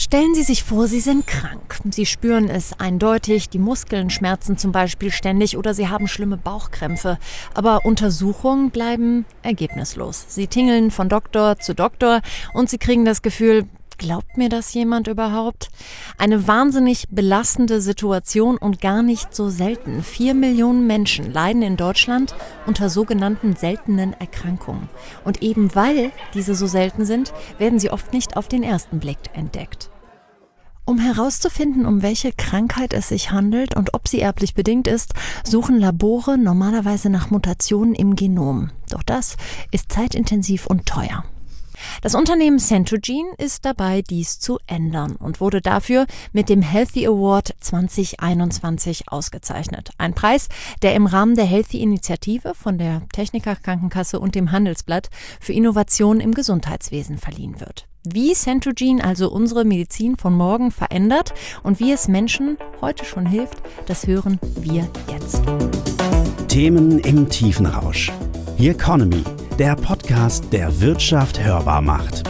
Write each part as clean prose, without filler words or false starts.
Stellen Sie sich vor, Sie sind krank. Sie spüren es eindeutig, die Muskeln schmerzen zum Beispiel ständig oder Sie haben schlimme Bauchkrämpfe. Aber Untersuchungen bleiben ergebnislos. Sie tingeln von Doktor zu Doktor und Sie kriegen das Gefühl, glaubt mir das jemand überhaupt? Eine wahnsinnig belastende Situation und gar nicht so selten. 4 Millionen Menschen leiden in Deutschland unter sogenannten seltenen Erkrankungen. Und eben weil diese so selten sind, werden sie oft nicht auf den ersten Blick entdeckt. Um herauszufinden, um welche Krankheit es sich handelt und ob sie erblich bedingt ist, suchen Labore normalerweise nach Mutationen im Genom. Doch das ist zeitintensiv und teuer. Das Unternehmen Centogene ist dabei, dies zu ändern und wurde dafür mit dem Healthy Award 2021 ausgezeichnet. Ein Preis, der im Rahmen der Healthy-Initiative von der Techniker Krankenkasse und dem Handelsblatt für Innovationen im Gesundheitswesen verliehen wird. Wie Centogene also unsere Medizin von morgen verändert und wie es Menschen heute schon hilft, das hören wir jetzt. Themen im Tiefenrausch. The Economy, der Podcast, der Wirtschaft hörbar macht.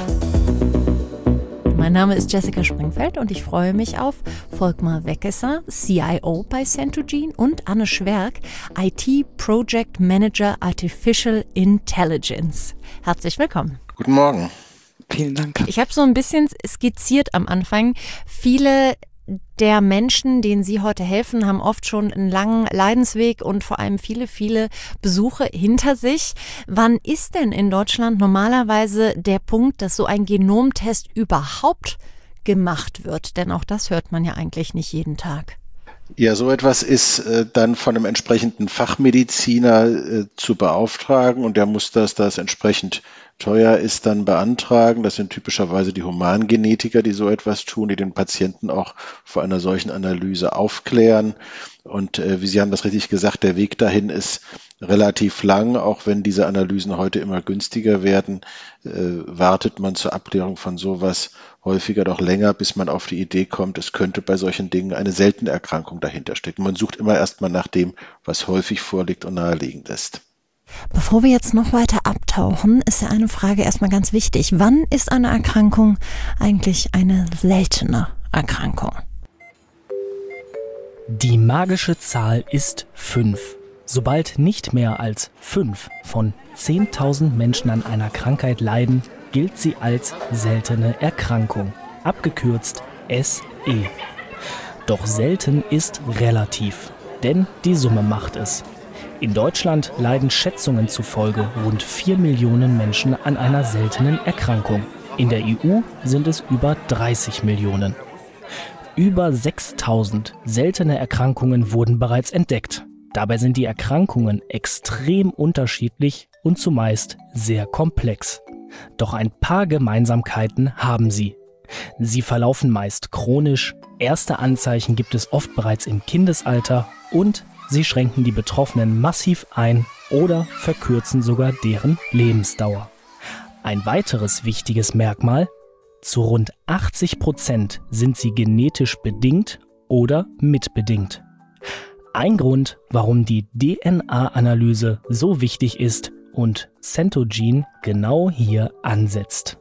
Mein Name ist Jessica Springfeld und ich freue mich auf Volkmar Weckesser, CIO bei Centogene, und Anne Schwerk, IT Project Manager Artificial Intelligence. Herzlich willkommen. Guten Morgen. Vielen Dank. Ich habe so ein bisschen skizziert am Anfang. Viele der Menschen, denen Sie heute helfen, haben oft schon einen langen Leidensweg und vor allem viele Besuche hinter sich. Wann ist denn in Deutschland normalerweise der Punkt, dass so ein Genomtest überhaupt gemacht wird? Denn auch das hört man ja eigentlich nicht jeden Tag. Ja, so etwas ist dann von einem entsprechenden Fachmediziner zu beauftragen und der muss das entsprechend teuer ist, dann beantragen. Das sind typischerweise die Humangenetiker, die so etwas tun, die den Patienten auch vor einer solchen Analyse aufklären. Und wie Sie haben das richtig gesagt, der Weg dahin ist relativ lang. Auch wenn diese Analysen heute immer günstiger werden, wartet man zur Abklärung von sowas häufiger doch länger, bis man auf die Idee kommt, es könnte bei solchen Dingen eine seltene Erkrankung dahinter stecken. Man sucht immer erstmal nach dem, was häufig vorliegt und naheliegend ist. Bevor wir jetzt noch weiter abtauchen, ist ja eine Frage erstmal ganz wichtig. Wann ist eine Erkrankung eigentlich eine seltene Erkrankung? Die magische Zahl ist 5. Sobald nicht mehr als 5 von 10.000 Menschen an einer Krankheit leiden, gilt sie als seltene Erkrankung, abgekürzt SE. Doch selten ist relativ, denn die Summe macht es. In Deutschland leiden Schätzungen zufolge rund 4 Millionen Menschen an einer seltenen Erkrankung. In der EU sind es über 30 Millionen. Über 6.000 seltene Erkrankungen wurden bereits entdeckt. Dabei sind die Erkrankungen extrem unterschiedlich und zumeist sehr komplex. Doch ein paar Gemeinsamkeiten haben sie. Sie verlaufen meist chronisch, erste Anzeichen gibt es oft bereits im Kindesalter und sie schränken die Betroffenen massiv ein oder verkürzen sogar deren Lebensdauer. Ein weiteres wichtiges Merkmal: zu rund 80% sind sie genetisch bedingt oder mitbedingt. Ein Grund, warum die DNA-Analyse so wichtig ist und Centogene genau hier ansetzt.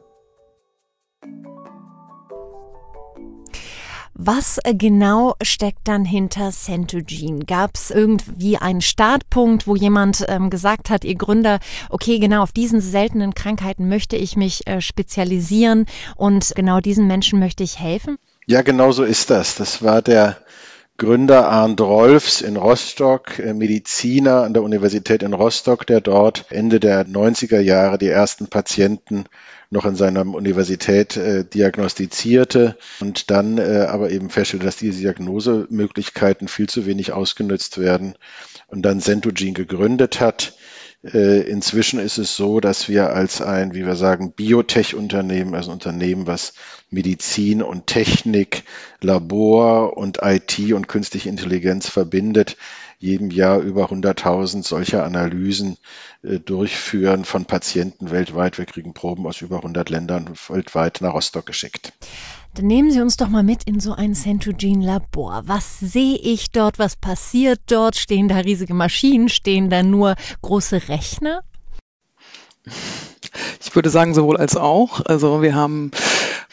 Was genau steckt dann hinter Centogene? Gab es irgendwie einen Startpunkt, wo jemand gesagt hat, Ihr Gründer, okay, genau auf diesen seltenen Krankheiten möchte ich mich spezialisieren und genau diesen Menschen möchte ich helfen? Ja, genau so ist das. Das war der Gründer Arndt Rolfs in Rostock, Mediziner an der Universität in Rostock, der dort Ende der 90er Jahre die ersten Patienten noch in seiner Universität diagnostizierte und dann aber eben feststellte, dass diese Diagnosemöglichkeiten viel zu wenig ausgenutzt werden und dann Centogene gegründet hat. Inzwischen ist es so, dass wir als ein, wie wir sagen, Biotech-Unternehmen, also ein Unternehmen, was Medizin und Technik, Labor und IT und künstliche Intelligenz verbindet, jedem Jahr über 100.000 solcher Analysen durchführen von Patienten weltweit. Wir kriegen Proben aus über 100 Ländern weltweit nach Rostock geschickt. Dann nehmen Sie uns doch mal mit in so ein Centogene-Labor. Was sehe ich dort? Was passiert dort? Stehen da riesige Maschinen? Stehen da nur große Rechner? Ich würde sagen, sowohl als auch. Also wir haben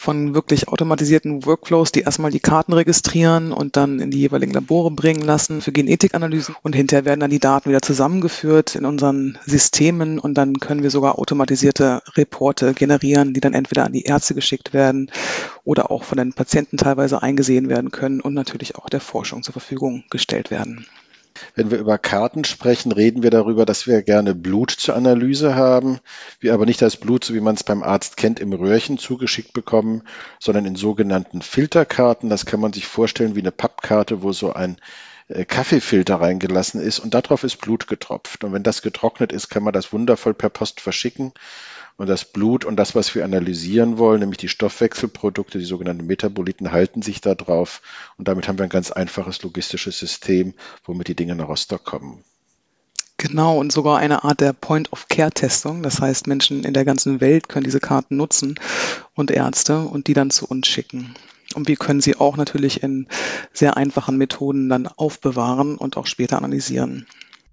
von wirklich automatisierten Workflows, die erstmal die Karten registrieren und dann in die jeweiligen Labore bringen lassen für Genetikanalysen. Und hinterher werden dann die Daten wieder zusammengeführt in unseren Systemen und dann können wir sogar automatisierte Reporte generieren, die dann entweder an die Ärzte geschickt werden oder auch von den Patienten teilweise eingesehen werden können und natürlich auch der Forschung zur Verfügung gestellt werden. Wenn wir über Karten sprechen, reden wir darüber, dass wir gerne Blut zur Analyse haben, wir aber nicht das Blut, so wie man es beim Arzt kennt, im Röhrchen zugeschickt bekommen, sondern in sogenannten Filterkarten. Das kann man sich vorstellen wie eine Pappkarte, wo so ein Kaffeefilter reingelassen ist und darauf ist Blut getropft. Und wenn das getrocknet ist, kann man das wundervoll per Post verschicken. Und das Blut und das, was wir analysieren wollen, nämlich die Stoffwechselprodukte, die sogenannten Metaboliten, halten sich da drauf. Und damit haben wir ein ganz einfaches logistisches System, womit die Dinge nach Rostock kommen. Genau, und sogar eine Art der Point-of-Care-Testung. Das heißt, Menschen in der ganzen Welt können diese Karten nutzen und Ärzte und die dann zu uns schicken. Und wir können sie auch natürlich in sehr einfachen Methoden dann aufbewahren und auch später analysieren.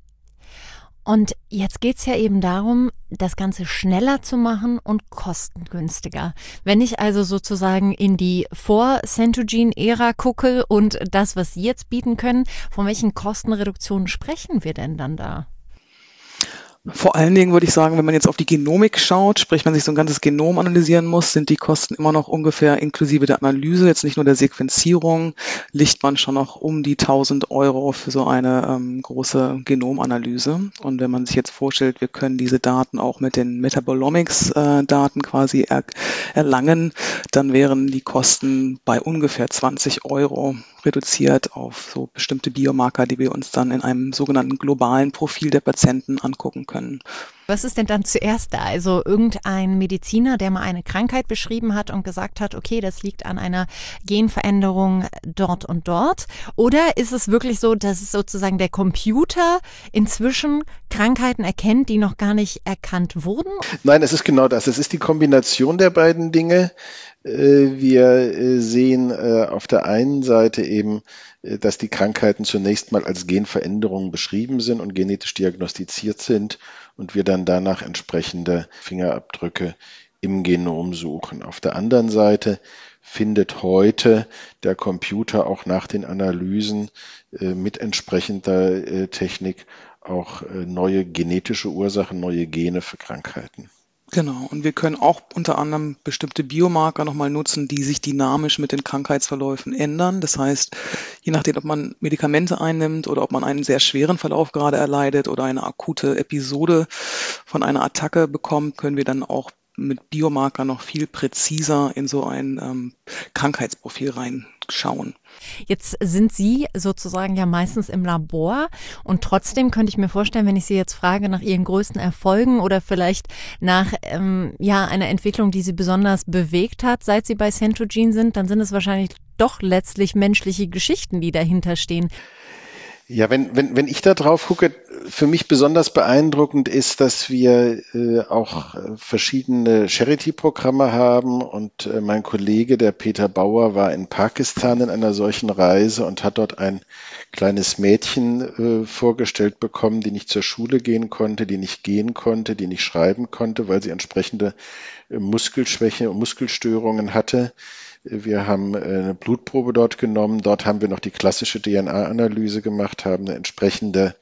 Und jetzt geht's ja eben darum, das Ganze schneller zu machen und kostengünstiger. Wenn ich also sozusagen in die Vor-Centogene-Ära gucke und das, was Sie jetzt bieten können, von welchen Kostenreduktionen sprechen wir denn dann da? Vor allen Dingen würde ich sagen, wenn man jetzt auf die Genomik schaut, sprich man sich so ein ganzes Genom analysieren muss, sind die Kosten immer noch ungefähr inklusive der Analyse, jetzt nicht nur der Sequenzierung, liegt man schon noch um die 1.000 € für so eine große Genomanalyse. Und wenn man sich jetzt vorstellt, wir können diese Daten auch mit den Metabolomics-Daten quasi erlangen, dann wären die Kosten bei ungefähr 20 € reduziert auf so bestimmte Biomarker, die wir uns dann in einem sogenannten globalen Profil der Patienten angucken können. Was ist denn dann zuerst da? Also irgendein Mediziner, der mal eine Krankheit beschrieben hat und gesagt hat, okay, das liegt an einer Genveränderung dort und dort? Oder ist es wirklich so, dass sozusagen der Computer inzwischen Krankheiten erkennt, die noch gar nicht erkannt wurden? Nein, es ist genau das. Es ist die Kombination der beiden Dinge. Wir sehen auf der einen Seite eben, dass die Krankheiten zunächst mal als Genveränderungen beschrieben sind und genetisch diagnostiziert sind und wir dann danach entsprechende Fingerabdrücke im Genom suchen. Auf der anderen Seite findet heute der Computer auch nach den Analysen mit entsprechender Technik auch neue genetische Ursachen, neue Gene für Krankheiten. Genau, und wir können auch unter anderem bestimmte Biomarker nochmal nutzen, die sich dynamisch mit den Krankheitsverläufen ändern. Das heißt, je nachdem, ob man Medikamente einnimmt oder ob man einen sehr schweren Verlauf gerade erleidet oder eine akute Episode von einer Attacke bekommt, können wir dann auch mit Biomarker noch viel präziser in so ein Krankheitsprofil reinschauen. Jetzt sind Sie sozusagen ja meistens im Labor und trotzdem könnte ich mir vorstellen, wenn ich Sie jetzt frage nach Ihren größten Erfolgen oder vielleicht nach einer Entwicklung, die Sie besonders bewegt hat, seit Sie bei Centogene sind, dann sind es wahrscheinlich doch letztlich menschliche Geschichten, die dahinter stehen. Ja, wenn ich da drauf gucke, für mich besonders beeindruckend ist, dass wir auch verschiedene Charity-Programme haben und mein Kollege, der Peter Bauer, war in Pakistan in einer solchen Reise und hat dort ein kleines Mädchen vorgestellt bekommen, die nicht zur Schule gehen konnte, die nicht gehen konnte, die nicht schreiben konnte, weil sie entsprechende Muskelschwäche und Muskelstörungen hatte. Wir haben eine Blutprobe dort genommen. Dort haben wir noch die klassische DNA-Analyse gemacht, haben eine entsprechende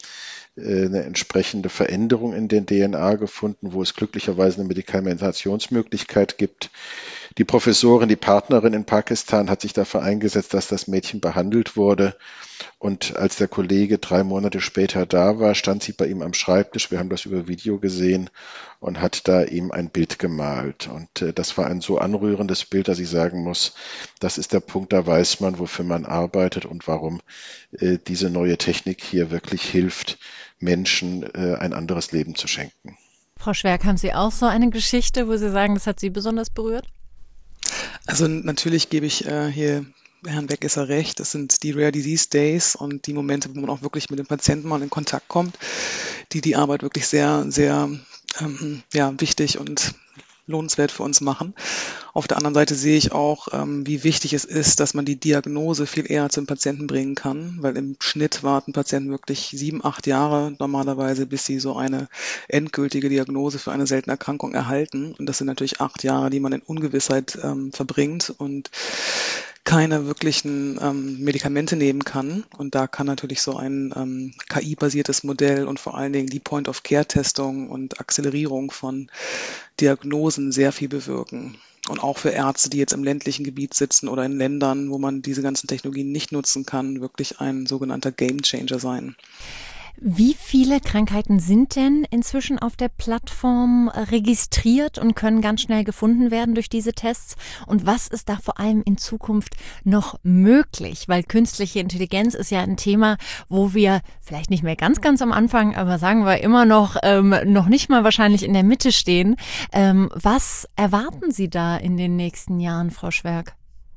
Veränderung in der DNA gefunden, wo es glücklicherweise eine Medikamentationsmöglichkeit gibt. Die Professorin, die Partnerin in Pakistan hat sich dafür eingesetzt, dass das Mädchen behandelt wurde. Und als der Kollege 3 Monate später da war, stand sie bei ihm am Schreibtisch. Wir haben das über Video gesehen und hat da ihm ein Bild gemalt. Und das war ein so anrührendes Bild, dass ich sagen muss, das ist der Punkt, da weiß man, wofür man arbeitet und warum diese neue Technik hier wirklich hilft, Menschen ein anderes Leben zu schenken. Frau Schwerk, haben Sie auch so eine Geschichte, wo Sie sagen, das hat Sie besonders berührt? Also natürlich gebe ich hier Herrn Wegesser recht. Das sind die Rare Disease Days und die Momente, wo man auch wirklich mit dem Patienten mal in Kontakt kommt, die Arbeit wirklich sehr, sehr wichtig und lohnenswert für uns machen. Auf der anderen Seite sehe ich auch, wie wichtig es ist, dass man die Diagnose viel eher zum Patienten bringen kann, weil im Schnitt warten Patienten wirklich 7, 8 Jahre normalerweise, bis sie so eine endgültige Diagnose für eine seltene Erkrankung erhalten. Und das sind natürlich 8 Jahre, die man in Ungewissheit verbringt und keine wirklichen Medikamente nehmen kann. Und da kann natürlich so ein KI-basiertes Modell und vor allen Dingen die Point-of-Care-Testung und Akzelerierung von Diagnosen sehr viel bewirken. Und auch für Ärzte, die jetzt im ländlichen Gebiet sitzen oder in Ländern, wo man diese ganzen Technologien nicht nutzen kann, wirklich ein sogenannter Game-Changer sein. Wie viele Krankheiten sind denn inzwischen auf der Plattform registriert und können ganz schnell gefunden werden durch diese Tests? Und was ist da vor allem in Zukunft noch möglich? Weil künstliche Intelligenz ist ja ein Thema, wo wir vielleicht nicht mehr ganz am Anfang, aber sagen wir immer noch nicht mal wahrscheinlich in der Mitte stehen. Was erwarten Sie da in den nächsten Jahren, Frau Schwerk?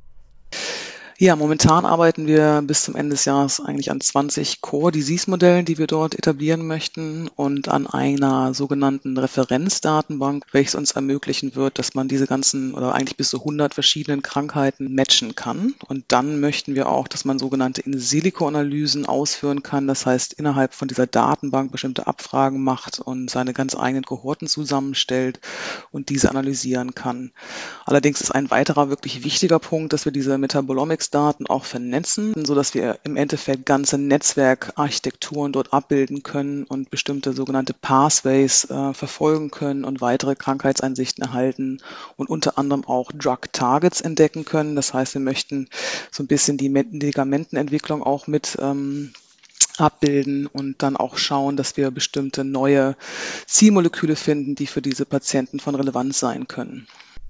Ja, momentan arbeiten wir bis zum Ende des Jahres eigentlich an 20 Core-Disease-Modellen, die wir dort etablieren möchten und an einer sogenannten Referenzdatenbank, welches uns ermöglichen wird, dass man diese ganzen oder eigentlich bis zu 100 verschiedenen Krankheiten matchen kann. Und dann möchten wir auch, dass man sogenannte In-Silico-Analysen ausführen kann. Das heißt, innerhalb von dieser Datenbank bestimmte Abfragen macht und seine ganz eigenen Kohorten zusammenstellt und diese analysieren kann. Allerdings ist ein weiterer wirklich wichtiger Punkt, dass wir diese Metabolomics-Daten auch vernetzen, sodass wir im Endeffekt ganze Netzwerkarchitekturen dort abbilden können und bestimmte sogenannte Pathways verfolgen können und weitere Krankheitseinsichten erhalten und unter anderem auch Drug-Targets entdecken können. Das heißt, wir möchten so ein bisschen die Medikamentenentwicklung auch mit abbilden und dann auch schauen, dass wir bestimmte neue Zielmoleküle finden, die für diese Patienten von Relevanz sein können.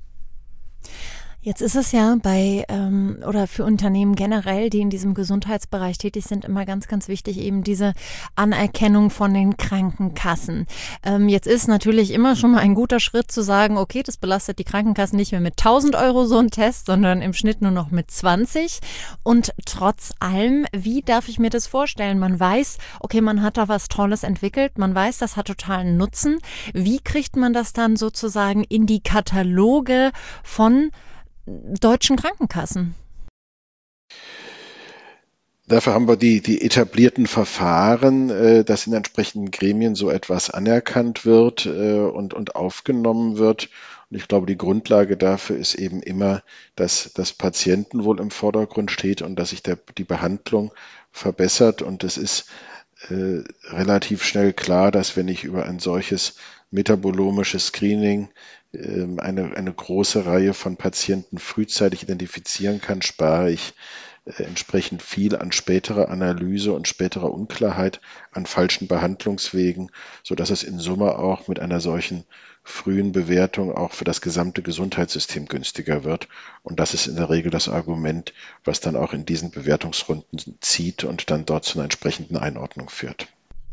Jetzt ist es ja oder für Unternehmen generell, die in diesem Gesundheitsbereich tätig sind, immer ganz wichtig, eben diese Anerkennung von den Krankenkassen. Jetzt ist natürlich immer schon mal ein guter Schritt zu sagen, okay, das belastet die Krankenkassen nicht mehr mit 1.000 Euro so ein Test, sondern im Schnitt nur noch mit 20. Und trotz allem, wie darf ich mir das vorstellen? Man weiß, okay, man hat da was Tolles entwickelt, man weiß, das hat totalen Nutzen. Wie kriegt man das dann sozusagen in die Kataloge von deutschen Krankenkassen? Dafür haben wir die etablierten Verfahren, dass in entsprechenden Gremien so etwas anerkannt wird und aufgenommen wird. Und ich glaube, die Grundlage dafür ist eben immer, dass das Patientenwohl im Vordergrund steht und dass sich die Behandlung verbessert. Und es ist relativ schnell klar, dass wenn ich über ein solches metabolomisches Screening eine große Reihe von Patienten frühzeitig identifizieren kann, spare ich entsprechend viel an späterer Analyse und späterer Unklarheit, an falschen Behandlungswegen, sodass es in Summe auch mit einer solchen frühen Bewertung auch für das gesamte Gesundheitssystem günstiger wird. Und das ist in der Regel das Argument, was dann auch in diesen Bewertungsrunden zieht und dann dort zu einer entsprechenden Einordnung führt.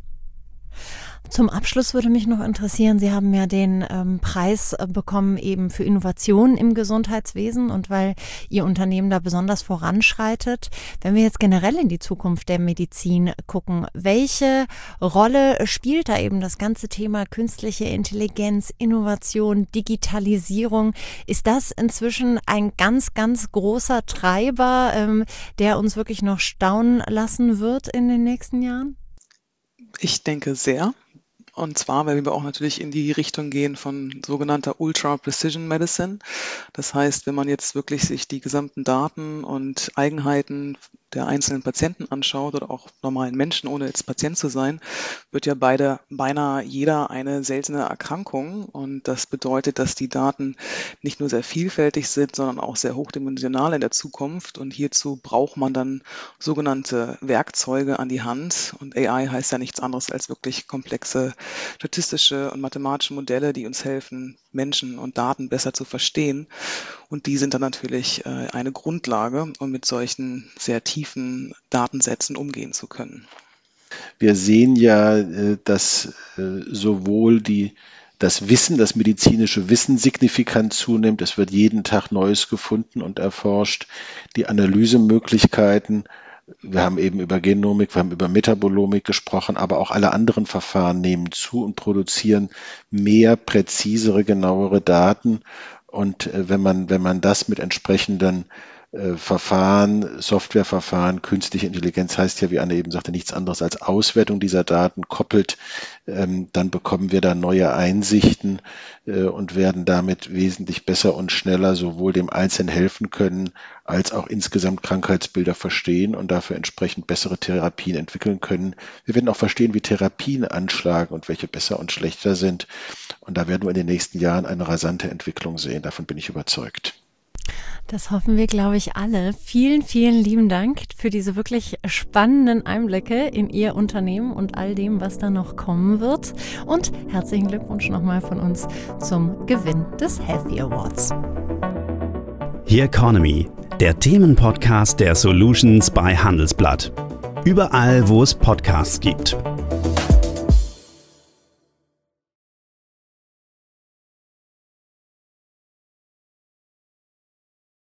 Zum Abschluss würde mich noch interessieren, Sie haben ja den Preis bekommen eben für Innovationen im Gesundheitswesen und weil Ihr Unternehmen da besonders voranschreitet. Wenn wir jetzt generell in die Zukunft der Medizin gucken, welche Rolle spielt da eben das ganze Thema künstliche Intelligenz, Innovation, Digitalisierung? Ist das inzwischen ein ganz großer Treiber, der uns wirklich noch staunen lassen wird in den nächsten Jahren? Ich denke sehr. Und zwar, weil wir auch natürlich in die Richtung gehen von sogenannter Ultra Precision Medicine. Das heißt, wenn man jetzt wirklich sich die gesamten Daten und Eigenheiten der einzelnen Patienten anschaut oder auch normalen Menschen, ohne jetzt Patient zu sein, wird ja beinahe jeder eine seltene Erkrankung. Und das bedeutet, dass die Daten nicht nur sehr vielfältig sind, sondern auch sehr hochdimensional in der Zukunft. Und hierzu braucht man dann sogenannte Werkzeuge an die Hand. Und AI heißt ja nichts anderes als wirklich komplexe statistische und mathematische Modelle, die uns helfen, Menschen und Daten besser zu verstehen. Und die sind dann natürlich eine Grundlage, um mit solchen sehr tiefen Datensätzen umgehen zu können. Wir sehen ja, dass sowohl das medizinische Wissen signifikant zunimmt. Es wird jeden Tag Neues gefunden und erforscht. Die Analysemöglichkeiten Wir haben eben über Genomik, wir haben über Metabolomik gesprochen, aber auch alle anderen Verfahren nehmen zu und produzieren mehr, präzisere, genauere Daten. Und wenn man das mit entsprechenden Verfahren, Softwareverfahren, künstliche Intelligenz heißt ja, wie Anne eben sagte, nichts anderes als Auswertung dieser Daten koppelt, dann bekommen wir da neue Einsichten und werden damit wesentlich besser und schneller sowohl dem Einzelnen helfen können, als auch insgesamt Krankheitsbilder verstehen und dafür entsprechend bessere Therapien entwickeln können. Wir werden auch verstehen, wie Therapien anschlagen und welche besser und schlechter sind. Und da werden wir in den nächsten Jahren eine rasante Entwicklung sehen. Davon bin ich überzeugt. Das hoffen wir, glaube ich, alle. Vielen, vielen lieben Dank für diese wirklich spannenden Einblicke in Ihr Unternehmen und all dem, was da noch kommen wird. Und herzlichen Glückwunsch nochmal von uns zum Gewinn des Healthy Awards. Here Economy, der Themenpodcast der Solutions bei Handelsblatt. Überall, wo es Podcasts gibt.